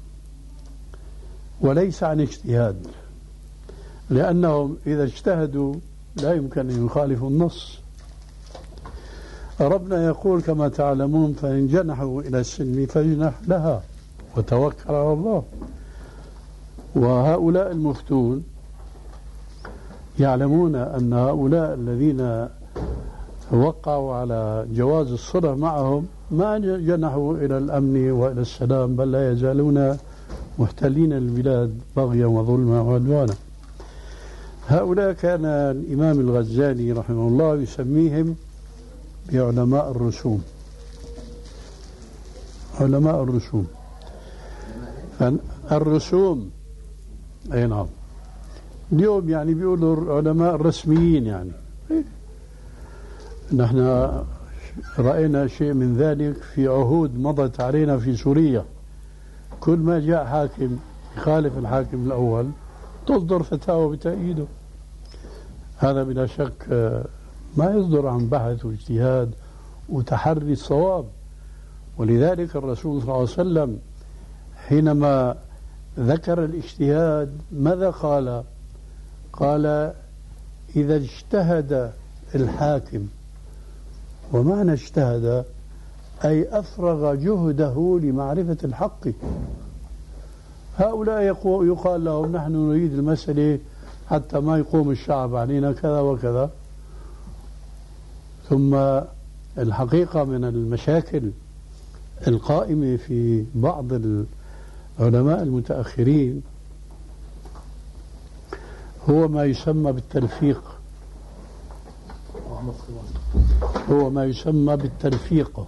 وليس عن اجتهاد، لأنهم إذا اجتهدوا لا يمكن أن يخالفوا النص. ربنا يقول كما تعلمون: فإن جنحوا إلى السلم فاجنح لها وتوكل على الله. وهؤلاء المفتون يعلمون أن هؤلاء الذين وقعوا على جواز الصلح معهم ما جنحوا إلى الأمن وإلى السلام، بل لا يزالون محتلين البلاد بغيا وظلما وعدوانا. هؤلاء كان الإمام الغزالي رحمه الله يسميهم بعلماء الرسوم. علماء الرسوم الرسوم أي نعم. اليوم يعني بيقولوا العلماء الرسميين. يعني نحن رأينا شيء من ذلك في عهود مضت علينا في سوريا. كل ما جاء حاكم يخالف الحاكم الأول تصدر فتاوى بتأييده. هذا بلا شك ما يصدر عن بحث واجتهاد وتحري الصواب. ولذلك الرسول صلى الله عليه وسلم حينما ذكر الاجتهاد ماذا قال؟ قال: إذا اجتهد الحاكم. ومعنى اجتهد أي أفرغ جهده لمعرفة الحق. هؤلاء يقال لهم: نحن نريد المسألة حتى ما يقوم الشعب علينا كذا وكذا. ثم الحقيقة من المشاكل القائمة في بعض العلماء المتأخرين هو ما يسمى بالتلفيق. هو ما يسمى بالتلفيق.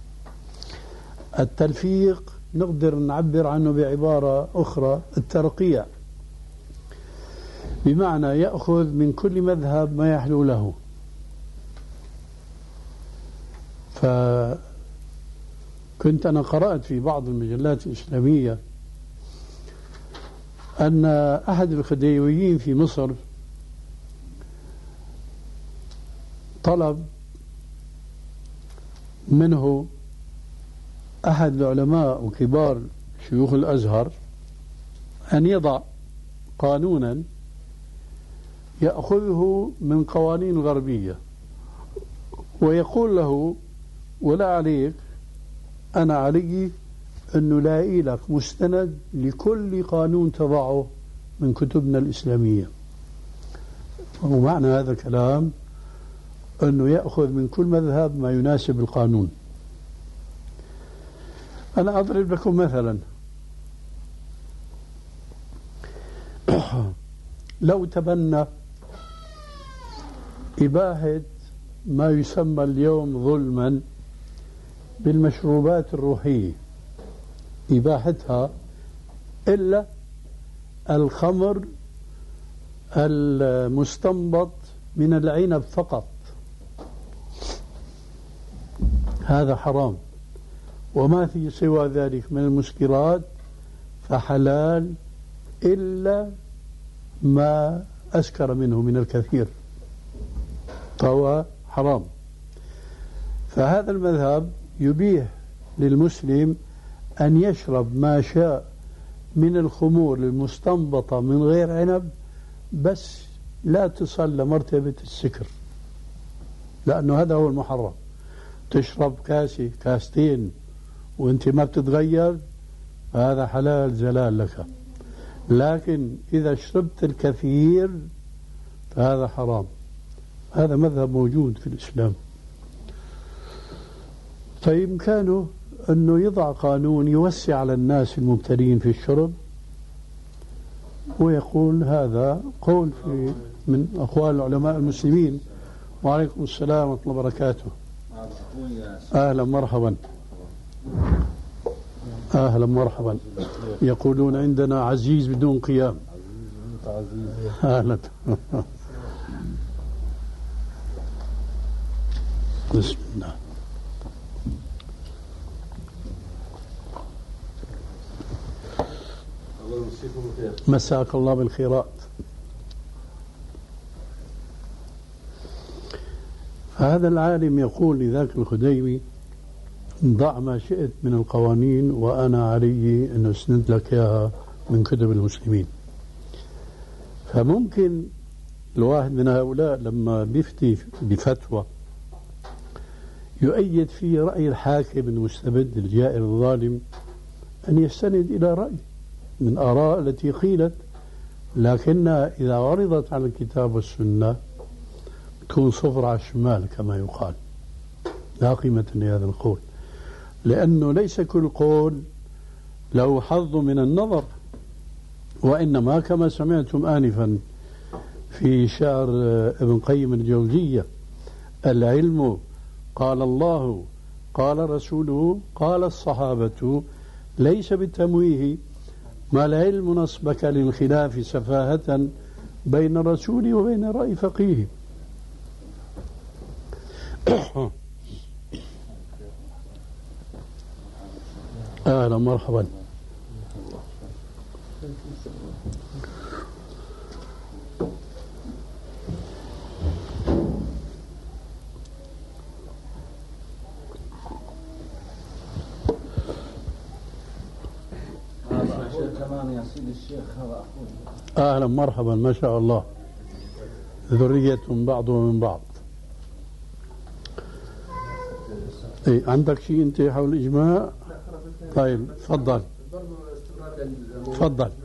التلفيق نقدر نعبر عنه بعبارة أخرى: الترقيع، بمعنى يأخذ من كل مذهب ما يحلو له. فكنت أنا قرأت في بعض المجلات الإسلامية أن أحد الخديويين في مصر طلب منه أحد العلماء وكبار شيوخ الأزهر أن يضع قانونا يأخذه من قوانين غربية ويقول له: ولا عليك، أنا علي أنه لاقي لك مستند لكل قانون تضعه من كتبنا الإسلامية. ومعنى هذا الكلام أنه يأخذ من كل مذهب ما يناسب القانون. أنا أضرب لكم مثلا: لو تبنى إباحة ما يسمى اليوم ظلما بالمشروبات الروحية، إباحتها إلا الخمر المستنبط من العنب فقط، هذا حرام. وما في سوى ذلك من المسكرات فحلال إلا ما أسكر منه من الكثير، فهو حرام. فهذا المذهب يبيح للمسلم أن يشرب ما شاء من الخمور المستنبطة من غير عنب، بس لا تصل لمرتبة السكر، لأنه هذا هو المحرم. تشرب كاسة كاستين وانت ما بتتغير، هذا حلال زلال لك. لكن إذا شربت الكثير فهذا حرام. هذا مذهب موجود في الإسلام. فإمكانه أنه يضع قانون يوسع على الناس المبتدئين في الشرب، ويقول هذا قول في من أقوال العلماء المسلمين. وعليكم السلام ورحمة الله وبركاته. أهلا مرحبا. أهلا مرحبا. يقولون عندنا عزيز بدون قيام. أهلا. بسم الله. مساك الله بالخيرات. هذا العالم يقول لذاك الخديوي: ضع ما شئت من القوانين وأنا علي أن أسند لك إياها من كتب المسلمين. فممكن الواحد من هؤلاء لما بيفتي بفتوى يؤيد فيه رأي الحاكم المستبد الجائر الظالم أن يستند إلى رأي من آراء التي قيلت، لكنها إذا عرضت على الكتاب والسنة تكون صفر على الشمال كما يقال، لا قيمة لهذا القول، لأنه ليس كل قول له حظ من النظر، وإنما كما سمعتم آنفا في شعر ابن قيم الجوزية: العلم قال الله قال رسوله قال الصحابة ليس بالتمويه، ما العلم نصبك للخلاف سفاهة بين الرسول وبين رأي فقيه. أهلا مرحبا. أهلا مرحبا. ما شاء الله، ذرية بعضهم من بعض. إيه عندك شيء أنت حول الإجماع؟ طيب تفضل تفضل.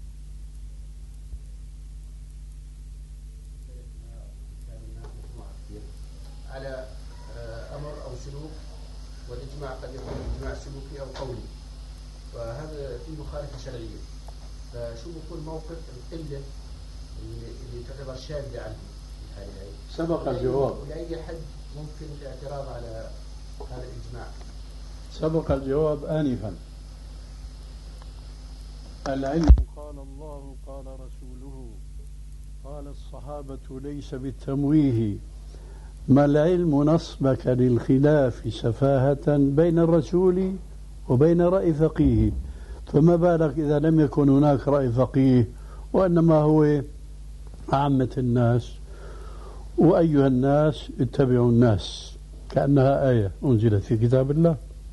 على أمر أو سلوك، والإجماع قد يكون إجماع سلوكي أو قولي، فهذا في مخالفة شرعية. فشو بكون موقف القلة اللي تعتبر شاذة عنه؟ سبق الجواب. ولأي حد ممكن الاعتراض على هذا الإجماع؟ سبق الجواب آنفا. العلم قال الله قال رسوله قال الصحابة ليس بالتمويه، ما العلم نصبك للخلاف سفاهة بين الرسول وبين رأي فقيه. فما بالك إذا لم يكن هناك رأي فقيه، وإنما هو عامة الناس، وأيها الناس اتبعوا الناس، كأنها آية أنزلت في كتاب الله.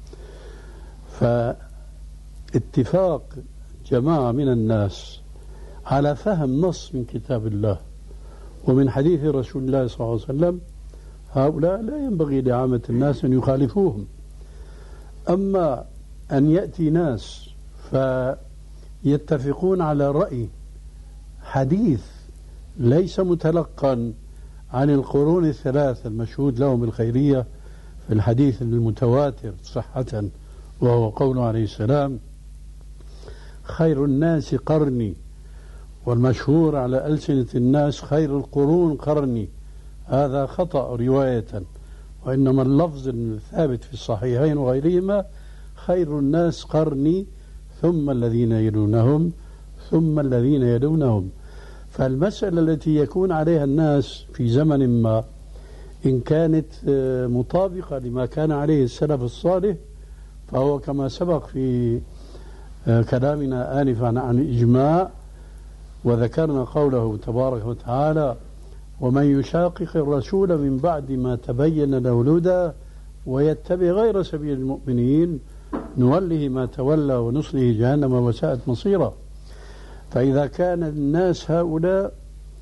فاتفاق جماعة من الناس على فهم نص من كتاب الله ومن حديث رسول الله صلى الله عليه وسلم، هؤلاء لا ينبغي لعامة الناس أن يخالفوهم. أما أن يأتي ناس فيتفقون على رأي حديث ليس متلقا عن القرون الثلاث المشهود لهم بالخيرية في الحديث المتواتر صحة، وهو قوله عليه السلام: خير الناس قرني، والمشهور على ألسنة الناس خير القرون قرني. هذا خطأ رواية، وإنما اللفظ الثابت في الصحيحين وغيرهما خير الناس قرني ثم الذين يلونهم ثم الذين يلونهم. فالمسألة التي يكون عليها الناس في زمن ما إن كانت مطابقة لما كان عليه السلف الصالح، فهو كما سبق في كلامنا آنفا عن الإجماع، وذكرنا قوله تبارك وتعالى: ومن يشاقق الرسول من بعد ما تبين له الهدى ويتبع غير سبيل المؤمنين نوله ما تولى ونصله جهنم وساءت مصيرا. فإذا كان الناس هؤلاء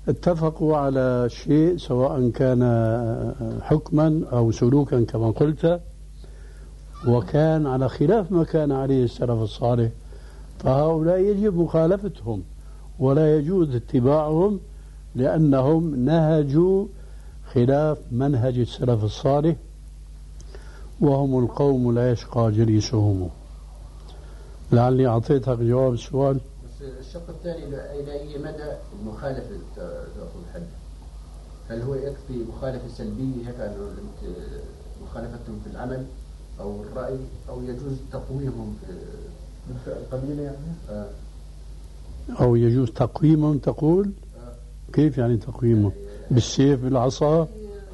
اتفقوا على شيء سواء كان حكما أو سلوكا كما قلت، وكان على خلاف ما كان عليه السلف الصالح، فهؤلاء يجب مخالفتهم ولا يجوز اتباعهم، لأنهم نهجوا خلاف منهج السلف الصالح، وهم القوم لا يشقى جليسهم. لعلي أعطيتك جواب السؤال. بس الشق الثاني إلى أي مدى مخالفة تأخذ حد؟ هل هو يكفي مخالفة سلبية هيك مخالفتهم في العمل أو الرأي، أو يجوز تقويمهم في القبيلة يعني؟ آه. أو يجوز تقويمهم تقول؟ آه. كيف يعني تقويمهم؟ يعني بالسيف بالعصا؟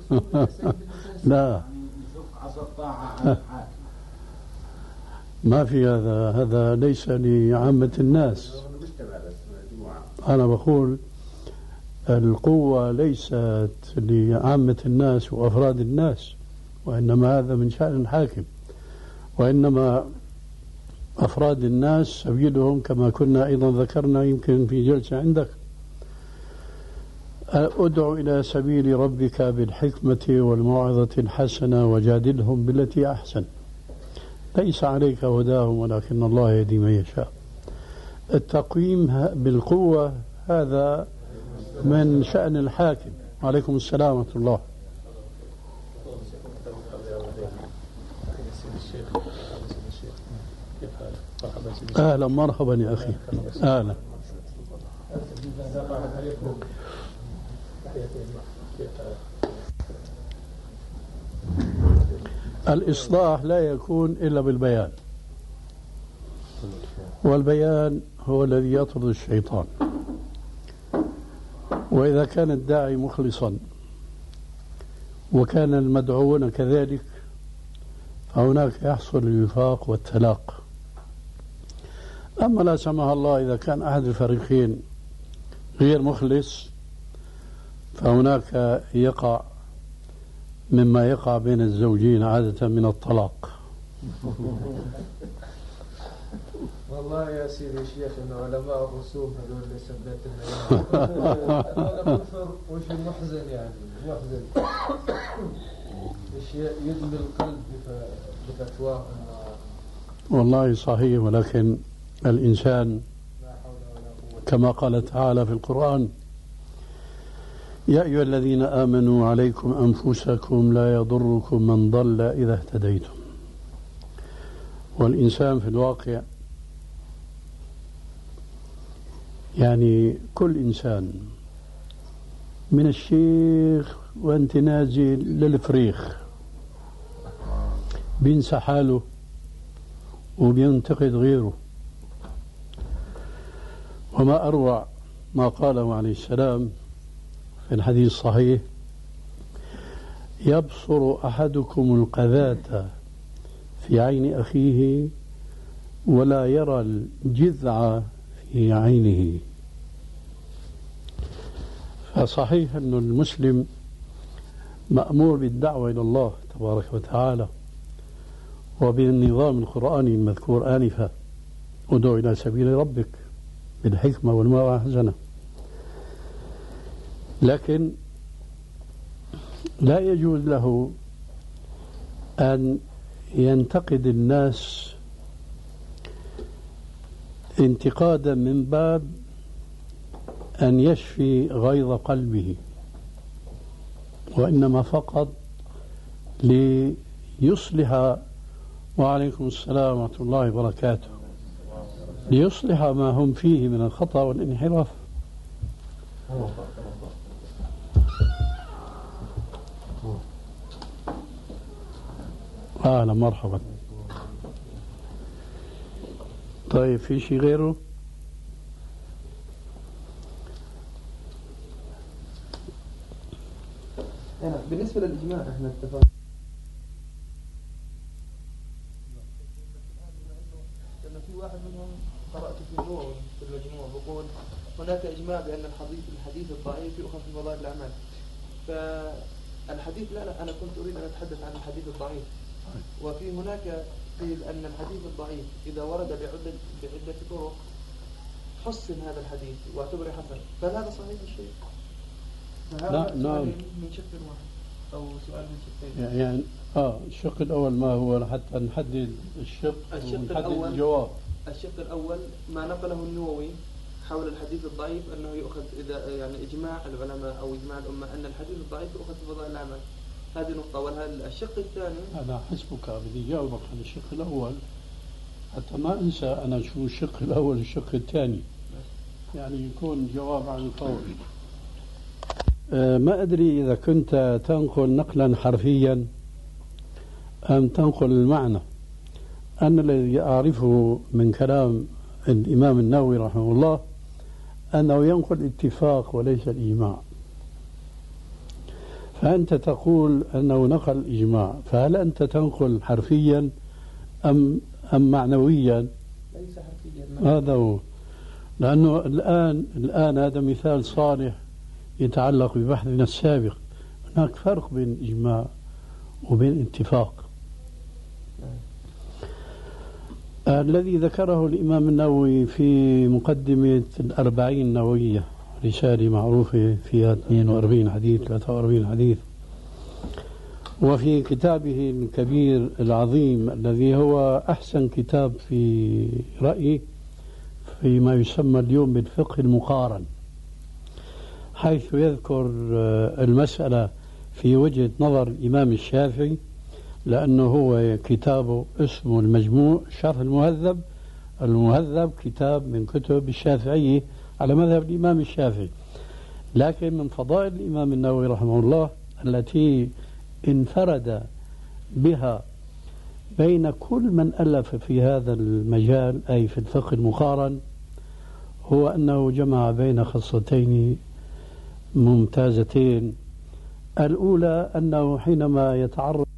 لا ما في هذا، هذا ليس لعامة الناس. أنا بقول القوة ليست لعامة الناس وأفراد الناس، وإنما هذا من شأن الحاكم، وإنما أفراد الناس سبيلهم كما كنا أيضا ذكرنا يمكن في جلسة عندك: ادع إلى سبيل ربك بالحكمة والموعظة الحسنة وجادلهم بالتي أحسن. ليس عليك هداهم ولكن الله يهدي من يشاء. التقويم بالقوة هذا من شأن الحاكم. عليكم السلام ورحمة الله. أهلا مرحبا يا أخي. أهلا. الإصلاح لا يكون إلا بالبيان، والبيان هو الذي يطرد الشيطان. وإذا كان الداعي مخلصا وكان المدعوون كذلك فهناك يحصل الوفاق والتلاق. أما لا سمح الله إذا كان أحد الفريقين غير مخلص فهناك يقع مما يقع بين الزوجين عادة من الطلاق. والله يا سيدي الشيخ إن علماء الرسوم هذول اللي سبتنا هذا كفر وش محزن يعني محزن ايش يدمي القلب بفتواه. والله صحيح، ولكن الإنسان كما قال تعالى في القرآن: يا أيها الذين آمنوا عليكم أنفسكم لا يضركم من ضل إذا اهتديتم. والإنسان في الواقع يعني كل إنسان من الشيخ وأنت نازل للفريخ بينسى حاله وبينتقد غيره. وما أروع ما قاله عليه السلام في الحديث الصحيح: يبصر أحدكم القذاة في عين أخيه ولا يرى الجذع في عينه. فصحيح أن المسلم مأمور بالدعوة إلى الله تبارك وتعالى وبالنظام القرآني المذكور آنفا: ادع إلى سبيل ربك بالحكمة والموعظة الحسنة. لكن لا يجوز له أن ينتقد الناس انتقادا من باب أن يشفي غيظ قلبه، وإنما فقط ليصلح. وعليكم السلام ورحمة الله وبركاته. ليصلح ما هم فيه من الخطأ والانحراف. أهلا مرحبا. طيب في شيء غيره؟ بالنسبة للإجماع احنا اتفقنا لأن في واحد منهم قرأت في نور في المجموع بقول هناك إجماع بأن الحديث الحديث الضعيف يؤخذ في فضائل الأعمال. فالحديث لا لا أنا كنت أريد أن أتحدث عن الحديث الضعيف. وفي هناك قيل أن الحديث الضعيف إذا ورد بعدة بعدة طرق حسن هذا الحديث واعتبر حسن. فهل هذا صحيح الشيء؟ لا نعم من شق واحد أو سؤال من شقين. يعني اه الشق الأول ما هو حتى نحدد الشق الشق ونحدد الأول الجواب. الشق الأول ما نقله النووي حول الحديث الضعيف أنه يؤخذ إذا يعني إجماع العلماء أو إجماع الأمة أن الحديث الضعيف يؤخذ في فضائل الأعمال. هذه نقطة. والشق الثاني أنا حسبك بدي جاوبك عن الشق الأول حتى ما أنسى أنا شو الشق الأول والشق الثاني يعني يكون جواب عن الفور. أه ما أدري إذا كنت تنقل نقلا حرفيا أم تنقل المعنى. أنا الذي أعرفه من كلام الإمام النووي رحمه الله أنه ينقل الاتفاق وليس الإجماع. فأنت تقول أنه نقل الإجماع، فهل أنت تنقل حرفيا أم أم معنويا؟ ليس حرفيا. هذا هو. لأنه الآن الآن هذا مثال صالح يتعلق ببحثنا السابق. هناك فرق بين الإجماع وبين الاتفاق. الذي ذكره الإمام النووي في مقدمة الأربعين النووية، رسالة معروفة فيها اثنين وأربعين حديث ثلاثة وأربعين حديث، وفي كتابه الكبير العظيم الذي هو أحسن كتاب في رأيي فيما يسمى اليوم بالفقه المقارن، حيث يذكر المسألة في وجهة نظر الإمام الشافعي، لأنه هو كتابه اسمه المجموع شرح المهذب. المهذب كتاب من كتب الشافعية على مذهب الإمام الشافعي، لكن من فضائل الإمام النووي رحمه الله التي انفرد بها بين كل من ألف في هذا المجال أي في الفقه المقارن هو أنه جمع بين خصتين ممتازتين. الأولى أنه حينما يتعرض